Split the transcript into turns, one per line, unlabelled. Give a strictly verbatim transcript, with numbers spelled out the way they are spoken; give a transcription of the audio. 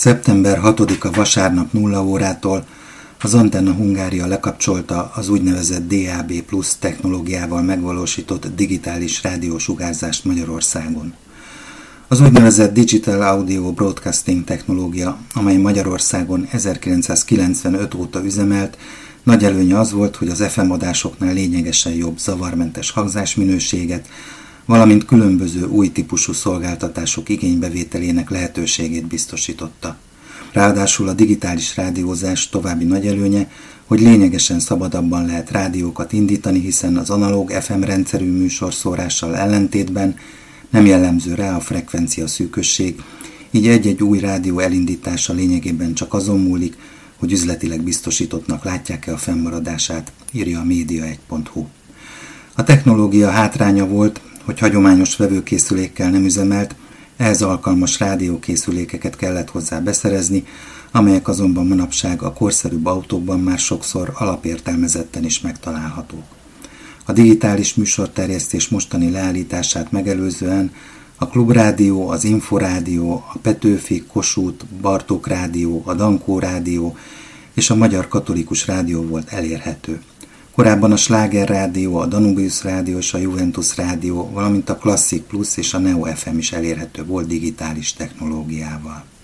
szeptember hatodika vasárnap nulla órától az Antenna Hungária lekapcsolta az úgynevezett dé á bé plusz technológiával megvalósított digitális rádiósugárzást Magyarországon. Az úgynevezett Digital Audio Broadcasting technológia, amely Magyarországon ezerkilencszázkilencvenöt óta üzemelt, nagy előnye az volt, hogy az ef em adásoknál lényegesen jobb zavarmentes hangzásminőséget, valamint különböző új típusú szolgáltatások igénybevételének lehetőségét biztosította. Ráadásul a digitális rádiózás további nagy előnye, hogy lényegesen szabadabban lehet rádiókat indítani, hiszen az analóg ef em rendszerű műsorszórással ellentétben nem jellemző rá a frekvencia szűkösség, így egy-egy új rádió elindítása lényegében csak azon múlik, hogy üzletileg biztosítottnak látják-e a fennmaradását, írja a média egy pont hu. A technológia hátránya volt, hogy hagyományos vevőkészülékkel nem üzemelt, ehhez alkalmas rádiókészülékeket kellett hozzá beszerezni, amelyek azonban manapság a korszerűbb autókban már sokszor alapértelmezetten is megtalálhatók. A digitális műsorterjesztés mostani leállítását megelőzően a Klubrádió, az Inforádió, a Petőfi, Kossuth, Bartók Rádió, a Dankó Rádió és a Magyar Katolikus Rádió volt elérhető. Korábban a Sláger Rádió, a Danubius Rádió és a Juventus Rádió, valamint a Klasszik Plus és a Neo ef em is elérhető volt digitális technológiával.